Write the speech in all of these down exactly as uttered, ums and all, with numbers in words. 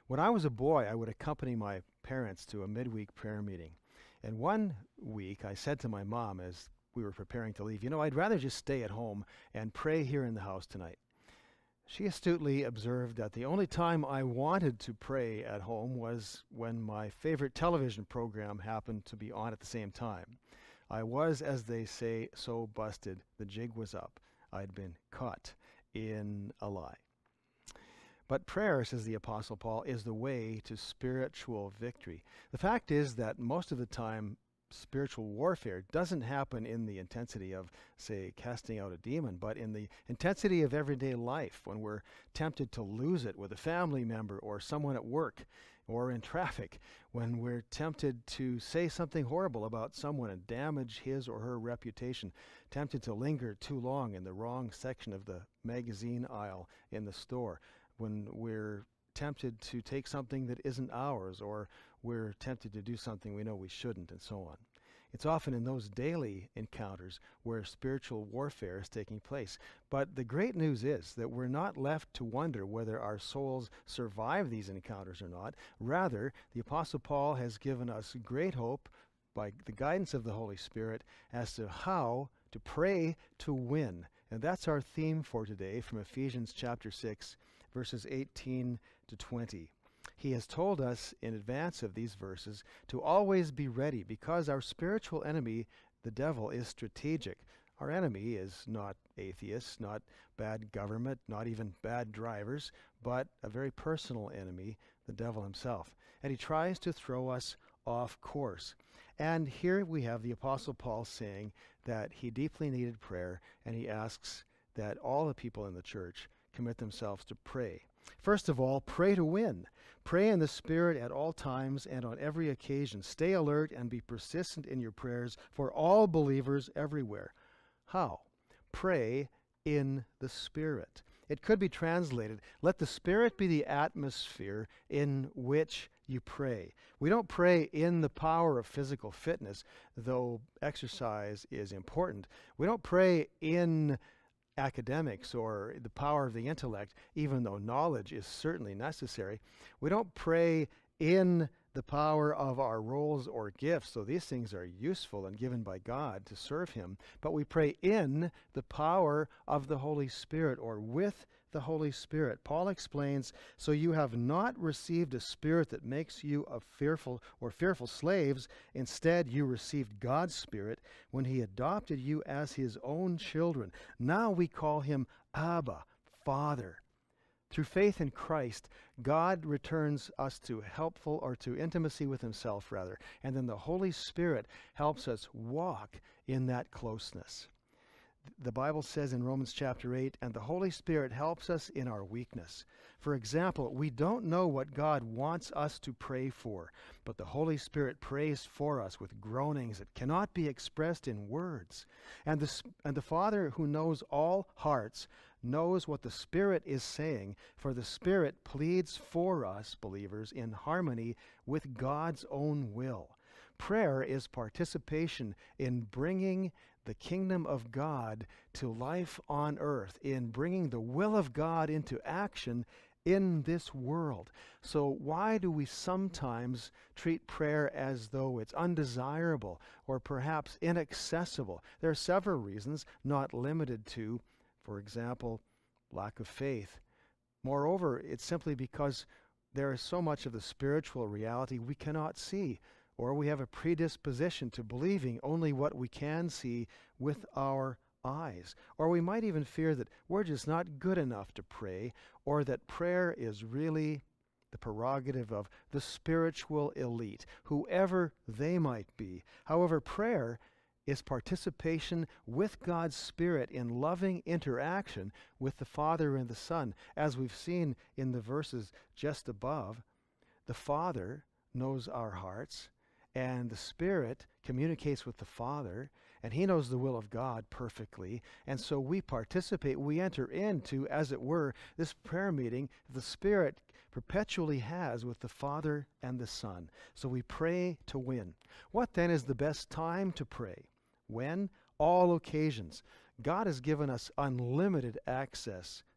When I was a boy, I would accompany my parents to a midweek prayer meeting. And one week, I said to my mom as we were preparing to leave, you know, I'd rather just stay at home and pray here in the house tonight. She astutely observed that the only time I wanted to pray at home was when my favorite television program happened to be on at the same time. I was, as they say, so busted, the jig was up. I'd been caught in a lie. But prayer, says the Apostle Paul, is the way to spiritual victory. The fact is that most of the time, spiritual warfare doesn't happen in the intensity of, say, casting out a demon, but in the intensity of everyday life, when we're tempted to lose it with a family member or someone at work or in traffic, when we're tempted to say something horrible about someone and damage his or her reputation, tempted to linger too long in the wrong section of the magazine aisle in the store, when we're tempted to take something that isn't ours, or we're tempted to do something we know we shouldn't, and so on. It's often in those daily encounters where spiritual warfare is taking place. But the great news is that we're not left to wonder whether our souls survive these encounters or not. Rather, the Apostle Paul has given us great hope by the guidance of the Holy Spirit as to how to pray to win. And that's our theme for today from Ephesians chapter six, verses eighteen to twenty. He has told us in advance of these verses to always be ready, because our spiritual enemy, the devil, is strategic. Our enemy is not atheists, not bad government, not even bad drivers, but a very personal enemy, the devil himself. And he tries to throw us off course. And here we have the Apostle Paul saying that he deeply needed prayer, and he asks that all the people in the church commit themselves to pray. First of all, pray to win. Pray in the Spirit at all times and on every occasion. Stay alert and be persistent in your prayers for all believers everywhere. How? Pray in the Spirit. It could be translated, let the Spirit be the atmosphere in which you pray. We don't pray in the power of physical fitness, though exercise is important. We don't pray in academics or the power of the intellect, even though knowledge is certainly necessary. We don't pray in the power of our roles or gifts, so these things are useful and given by God to serve Him, but we pray in the power of the Holy Spirit, or with the Holy Spirit. Paul explains, so you have not received a spirit that makes you a fearful or fearful slaves. Instead, you received God's Spirit when He adopted you as His own children. Now we call Him Abba, Father. Through faith in Christ, God returns us to helpful, or to intimacy with Himself, rather, and then the Holy Spirit helps us walk in that closeness. The Bible says in Romans chapter eight, and the Holy Spirit helps us in our weakness. For example, we don't know what God wants us to pray for, but the Holy Spirit prays for us with groanings that cannot be expressed in words. And the, and the Father, who knows all hearts, knows what the Spirit is saying, for the Spirit pleads for us, believers, in harmony with God's own will. Prayer is participation in bringing the kingdom of God to life on earth, in bringing the will of God into action in this world. So why do we sometimes treat prayer as though it's undesirable or perhaps inaccessible? There are several reasons, not limited to, for example, lack of faith. Moreover, it's simply because there is so much of the spiritual reality we cannot see, or we have a predisposition to believing only what we can see with our eyes. Or we might even fear that we're just not good enough to pray, or that prayer is really the prerogative of the spiritual elite, whoever they might be. However, prayer is participation with God's Spirit in loving interaction with the Father and the Son. As we've seen in the verses just above, the Father knows our hearts, and the Spirit communicates with the Father, and He knows the will of God perfectly. And so we participate, we enter into, as it were, this prayer meeting the Spirit perpetually has with the Father and the Son. So we pray to win. What then is the best time to pray? When? All occasions. God has given us unlimited access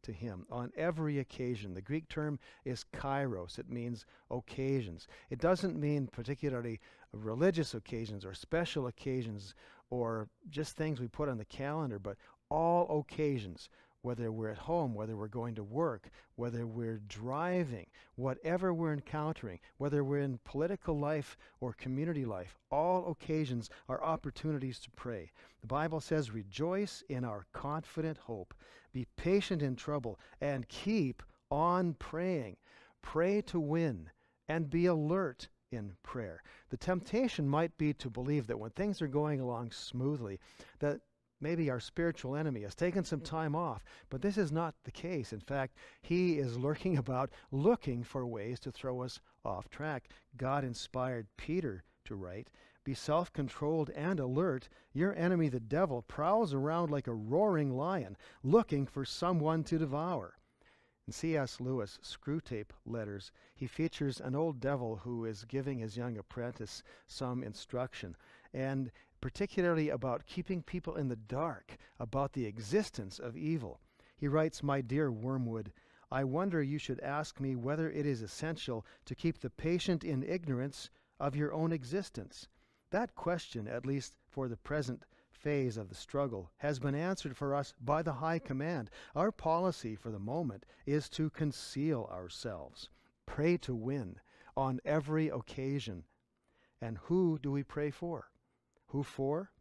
to him on every occasion. The Greek term is kairos. It means occasions. It doesn't mean particularly religious occasions or special occasions or just things we put on the calendar, but all occasions, whether we're at home, whether we're going to work, whether we're driving, whatever we're encountering, whether we're in political life or community life, all occasions are opportunities to pray. The Bible says, rejoice in our confident hope, be patient in trouble, and keep on praying. Pray to win, and be alert in prayer. The temptation might be to believe that when things are going along smoothly, that maybe our spiritual enemy has taken some time off, but this is not the case. In fact, he is lurking about, looking for ways to throw us off track. God inspired Peter to write, be self-controlled and alert. Your enemy, the devil, prowls around like a roaring lion, looking for someone to devour. In C S Lewis' Screwtape Letters, he features an old devil who is giving his young apprentice some instruction, and particularly about keeping people in the dark about the existence of evil. He writes, my dear Wormwood, I wonder you should ask me whether it is essential to keep the patient in ignorance of your own existence. That question, at least for the present phase of the struggle, has been answered for us by the High Command. Our policy for the moment is to conceal ourselves, pray to win on every occasion. And who do we pray for? Who for?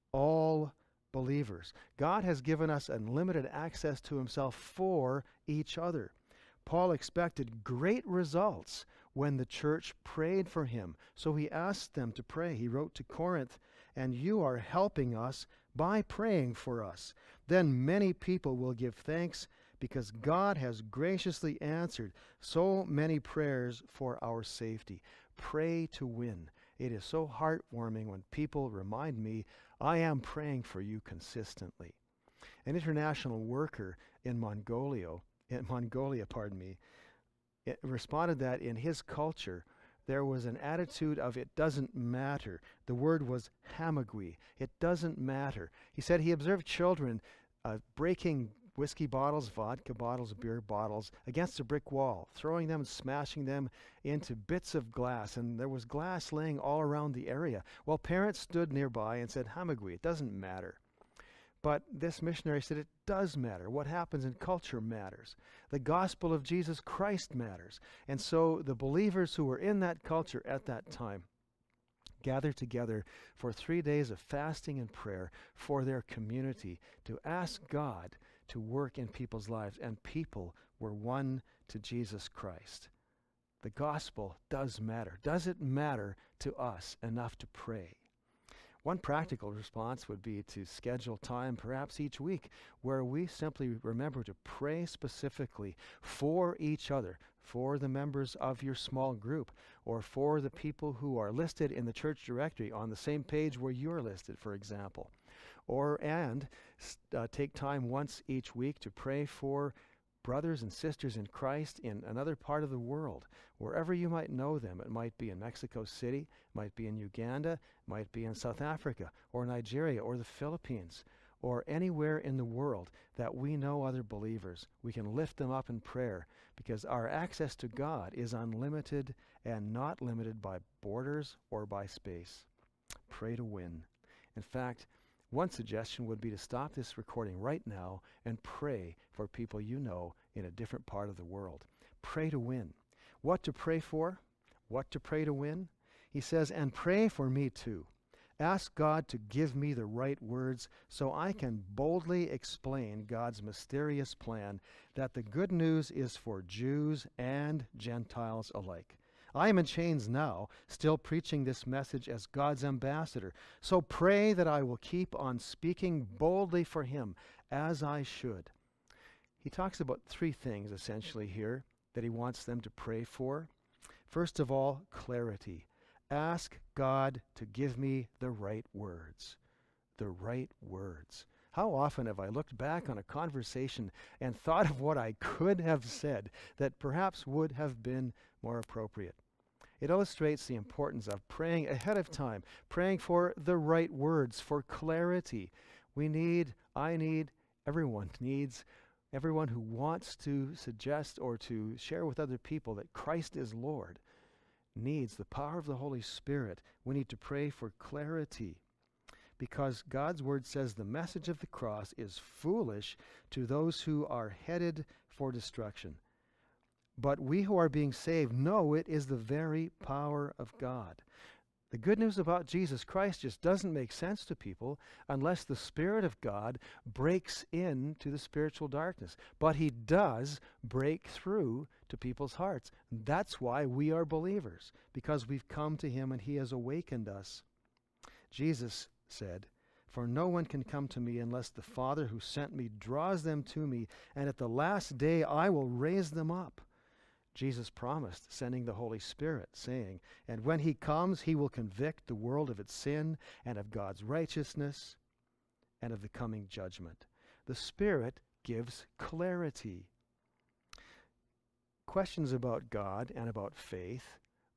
All believers. God has given us unlimited access to himself for each other. Paul expected great results when the church prayed for him, so he asked them to pray. He wrote to Corinth, and you are helping us by praying for us. Then many people will give thanks because God has graciously answered so many prayers for our safety. Pray to win. It is so heartwarming when people remind me I am praying for you consistently. An international worker in Mongolia, in Mongolia, pardon me, it responded that in his culture there was an attitude of it doesn't matter. The word was hamagui. It doesn't matter. He said he observed children uh, breaking whiskey bottles, vodka bottles, beer bottles against a brick wall, throwing them and smashing them into bits of glass, and there was glass laying all around the area. Well, parents stood nearby and said, hamagui, it doesn't matter. But this missionary said it does matter. What happens in culture matters. The gospel of Jesus Christ matters. And so the believers who were in that culture at that time gathered together for three days of fasting and prayer for their community to ask God to work in people's lives, and people were won to Jesus Christ. The gospel does matter. Does it matter to us enough to pray? One practical response would be to schedule time, perhaps each week, where we simply remember to pray specifically for each other, for the members of your small group, or for the people who are listed in the church directory on the same page where you're listed, for example. Or, and uh, take time once each week to pray for brothers and sisters in Christ in another part of the world, wherever you might know them. It might be in Mexico City, might be in Uganda, might be in South Africa, or Nigeria, or the Philippines, or anywhere in the world that we know other believers. We can lift them up in prayer because our access to God is unlimited and not limited by borders or by space. Pray to win. In fact, one suggestion would be to stop this recording right now and pray for people you know in a different part of the world. Pray to win. What to pray for? What to pray to win? He says, and pray for me too. Ask God to give me the right words so I can boldly explain God's mysterious plan that the good news is for Jews and Gentiles alike. I am in chains now, still preaching this message as God's ambassador. So pray that I will keep on speaking boldly for him, as I should. He talks about three things, essentially, here that he wants them to pray for. First of all, clarity. Ask God to give me the right words. The right words. How often have I looked back on a conversation and thought of what I could have said that perhaps would have been more appropriate? It illustrates the importance of praying ahead of time, praying for the right words, for clarity. We need, I need, everyone needs Everyone who wants to suggest or to share with other people that Christ is Lord needs the power of the Holy Spirit. We need to pray for clarity, because God's word says the message of the cross is foolish to those who are headed for destruction. But we who are being saved know it is the very power of God. The good news about Jesus Christ just doesn't make sense to people unless the Spirit of God breaks into the spiritual darkness. But he does break through to people's hearts. That's why we are believers, because we've come to him and he has awakened us. Jesus said, "For no one can come to me unless the Father who sent me draws them to me, and at the last day I will raise them up." Jesus promised sending the Holy Spirit, saying, "And when he comes, he will convict the world of its sin and of God's righteousness and of the coming judgment." The Spirit gives clarity. Questions about God and about faith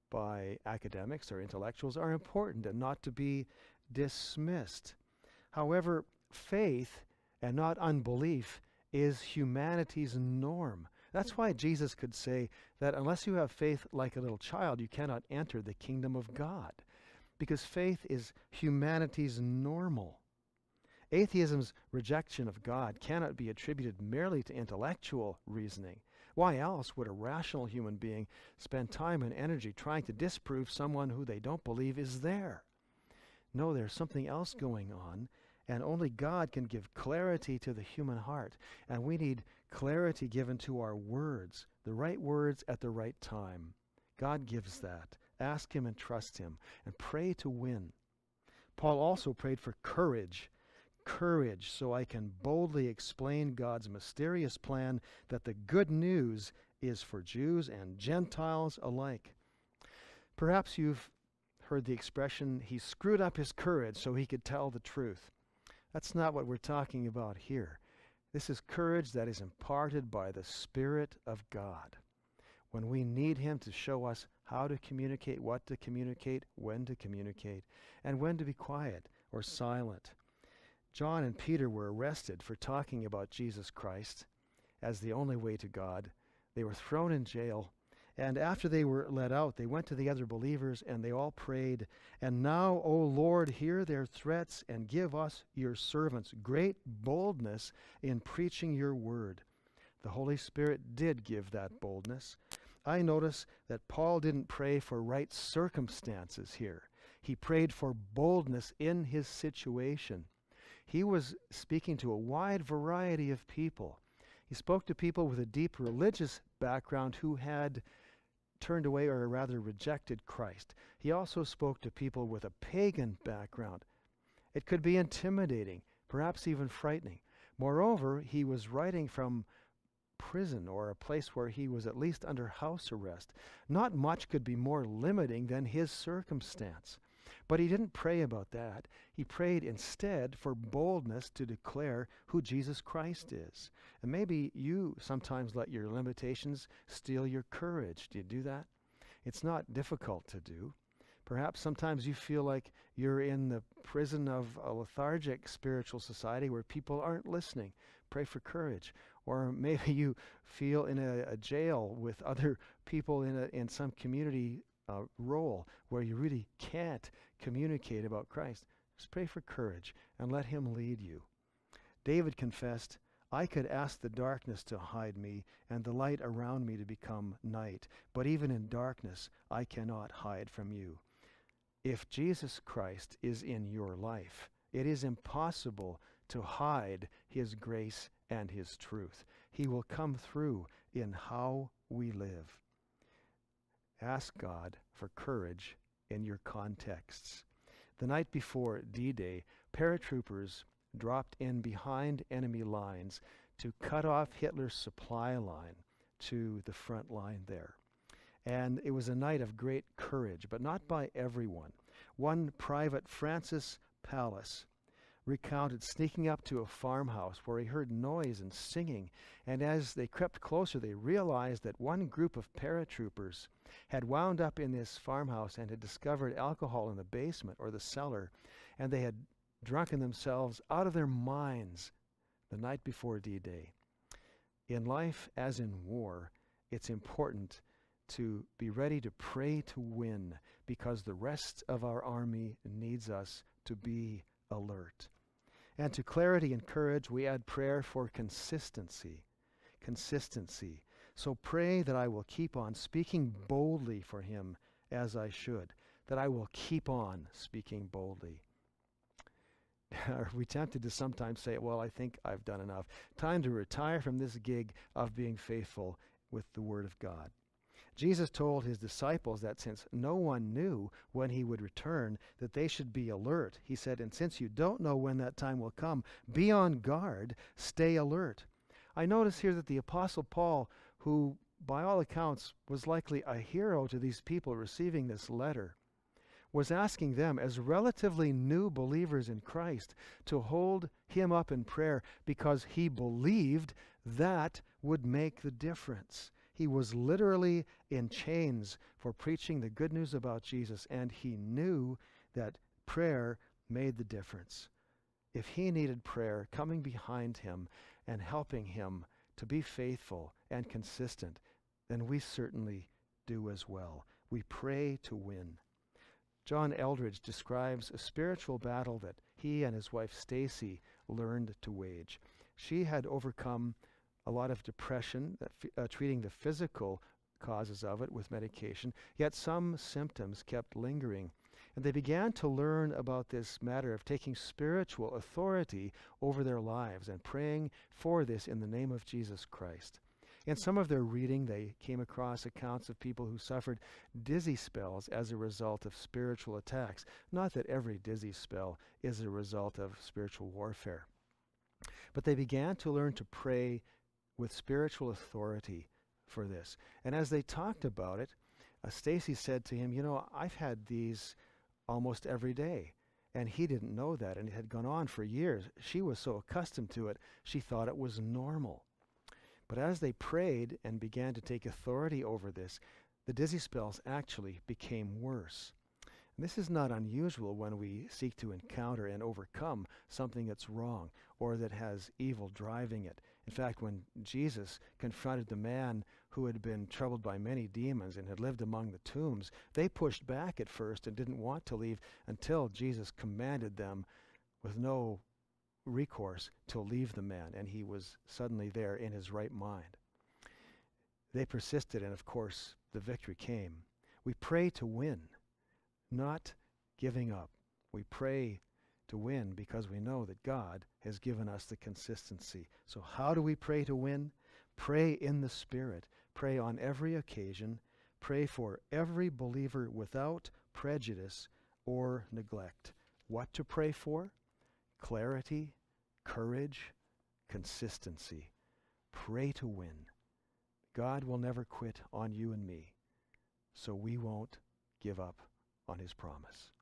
by academics or intellectuals are important and not to be dismissed. However, faith and not unbelief is humanity's norm. That's why Jesus could say that unless you have faith like a little child, you cannot enter the kingdom of God, because faith is humanity's normal. Atheism's rejection of God cannot be attributed merely to intellectual reasoning. Why else would a rational human being spend time and energy trying to disprove someone who they don't believe is there? No, there's something else going on, and only God can give clarity to the human heart. And we need clarity given to our words, the right words at the right time. God gives that. Ask him and trust him, and pray to win. Paul also prayed for courage. Courage so I can boldly explain God's mysterious plan that the good news is for Jews and Gentiles alike. Perhaps you've heard the expression, he screwed up his courage so he could tell the truth. That's not what we're talking about here. This is courage that is imparted by the Spirit of God. When we need him to show us how to communicate, what to communicate, when to communicate, and when to be quiet or silent. John and Peter were arrested for talking about Jesus Christ as the only way to God. They were thrown in jail. And after they were let out, they went to the other believers and they all prayed, "And now, O Lord, hear their threats and give us, your servants, great boldness in preaching your word." The Holy Spirit did give that boldness. I notice that Paul didn't pray for right circumstances here. He prayed for boldness in his situation. He was speaking to a wide variety of people. He spoke to people with a deep religious background who had turned away, or rather rejected, Christ. He also spoke to people with a pagan background. It could be intimidating, perhaps even frightening. Moreover, he was writing from prison, or a place where he was at least under house arrest. Not much could be more limiting than his circumstance. But he didn't pray about that. He prayed instead for boldness to declare who Jesus Christ is. And maybe you sometimes let your limitations steal your courage. Do you do that? It's not difficult to do. Perhaps sometimes you feel like you're in the prison of a lethargic spiritual society where people aren't listening. Pray for courage. Or maybe you feel in a, a jail with other people in, a, in some community uh, role where you really can't communicate about Christ. Just pray for courage and let him lead you. David confessed, "I could ask the darkness to hide me and the light around me to become night, but even in darkness I cannot hide from you." If Jesus Christ is in your life, it is impossible to hide his grace and his truth. He will come through in how we live. Ask God for courage in your contexts. The night before D-Day, paratroopers dropped in behind enemy lines to cut off Hitler's supply line to the front line there. And it was a night of great courage, but not by everyone. One private, Francis Pallas, recounted sneaking up to a farmhouse where he heard noise and singing, and as they crept closer, they realized that one group of paratroopers had wound up in this farmhouse and had discovered alcohol in the basement or the cellar, and they had drunken themselves out of their minds the night before D-Day. In life, as in war, it's important to be ready to pray to win, because the rest of our army needs us to be alert. And to clarity and courage, we add prayer for consistency. Consistency. So pray that I will keep on speaking boldly for him as I should, that I will keep on speaking boldly. Are we tempted to sometimes say, well, I think I've done enough. Time to retire from this gig of being faithful with the Word of God. Jesus told his disciples that since no one knew when he would return, that they should be alert. He said, and since you don't know when that time will come, be on guard, stay alert. I notice here that the Apostle Paul, who by all accounts was likely a hero to these people receiving this letter, was asking them as relatively new believers in Christ to hold him up in prayer, because he believed that would make the difference. He was literally in chains for preaching the good news about Jesus, and he knew that prayer made the difference. If he needed prayer coming behind him and helping him to be faithful and consistent, then we certainly do as well. We pray to win. John Eldredge describes a spiritual battle that he and his wife Stacy learned to wage. She had overcome a lot of depression, that uh, treating the physical causes of it with medication, yet some symptoms kept lingering. And they began to learn about this matter of taking spiritual authority over their lives and praying for this in the name of Jesus Christ. In some of their reading, they came across accounts of people who suffered dizzy spells as a result of spiritual attacks. Not that every dizzy spell is a result of spiritual warfare. But they began to learn to pray with spiritual authority for this. And as they talked about it, uh, Stacy said to him, you know, I've had these almost every day. And he didn't know that, and it had gone on for years. She was so accustomed to it, she thought it was normal. But as they prayed and began to take authority over this, the dizzy spells actually became worse. And this is not unusual when we seek to encounter and overcome something that's wrong or that has evil driving it. In fact, when Jesus confronted the man who had been troubled by many demons and had lived among the tombs, they pushed back at first and didn't want to leave until Jesus commanded them with no recourse to leave the man, and he was suddenly there in his right mind. They persisted, and of course the victory came. We pray to win, not giving up. We pray to win because we know that God has given us the consistency. So how do we pray to win? Pray in the Spirit. Pray on every occasion. Pray for every believer without prejudice or neglect. What to pray for? Clarity, courage, consistency. Pray to win. God will never quit on you and me, so we won't give up on his promise.